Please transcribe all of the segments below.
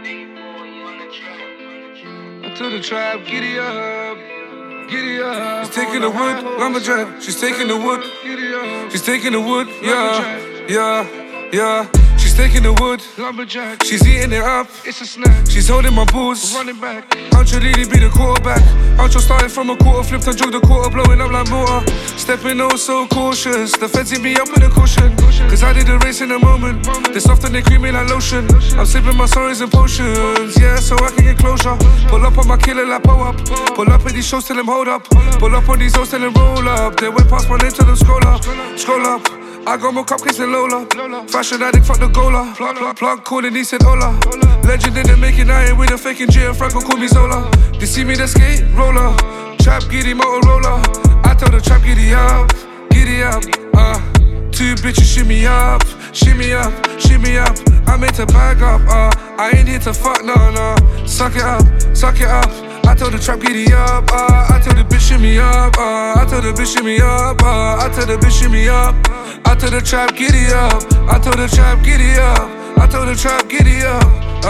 I told the tribe, giddy up, giddy up. She's taking the wood, lumberjack. She's taking the wood, she's taking the wood, yeah, yeah. She's taking the wood, lumberjack. She's eating it up, it's a snack. She's holding my balls, running back. Ancho Lily be the quarterback. Ancho starting from a quarter, flipped and drug the quarter, blowing up like mortar. Stepping oh so cautious, the feds hit me up with a cushion. Cause I did the race in a moment. They soft and they creamy like lotion. I'm sipping my sorries and potions, yeah, so I can get closure. Pull up on my killer like pull up. Pull up at these shows till them hold up. Pull up on these hoes till them roll up. They went past my name till them scroll up. Scroll up. I got more cupcakes than Lola. Fashion addict, fuck the gola. Plug calling, he said hola. Legend in the making, I ain't with a faking J and Franco call me Zola. They see me the skate roller. Trap giddy Motorola. I told the trap giddy up, giddy up. Two bitches shimmy up, shimmy up, shimmy up. I made to bag up. I ain't here to fuck, no. Suck it up, suck it up. I told the trap giddy up, I told the bitch shimmy up, I told the bitch shimmy up, I told the bitch shimmy up, I told the trap giddy up, I told the trap giddy up, I told the trap giddy up,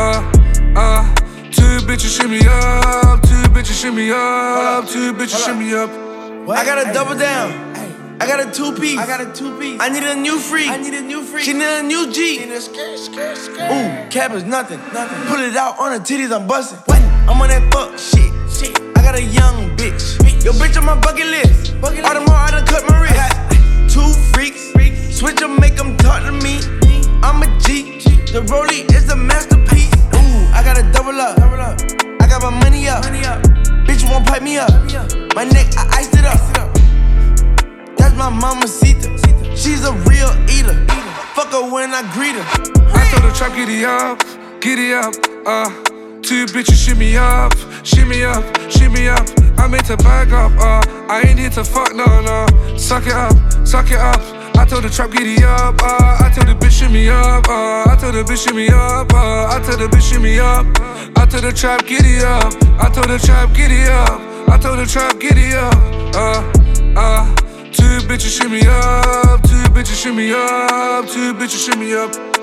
two bitches shimmy up, two bitches shimmy up, two bitches shimmy up. I gotta double down. I got a two-piece. I need a new freak. She need a new G. Ooh, cap is nothing. Put it out on her titties, I'm bustin'. I'm on that fuck shit. I got a young bitch. Yo, bitch on my bucket list. All the more I done cut my wrist. I got two freaks. Switch them, make them talk to me. I'm a G. The rollie is a masterpiece. Ooh, I gotta double up. I got my money up. Bitch won't pipe me up. My neck, I iced it up. That's my mamacita. She's a real eater. Fuck her when I greet her. I told the trap giddy up, giddy up. Two bitches shimmy up, shimmy up, shimmy up. I made to bag up. I ain't here to fuck, no. Suck it up, suck it up. I told the trap giddy up. I told the bitch shimmy up. I told the bitch shimmy up. I told the bitch shimmy up. I told the trap giddy up. I told the trap giddy up. I told the trap giddy up. Two bitches shimmy up, two bitches shimmy up, two bitches shimmy up.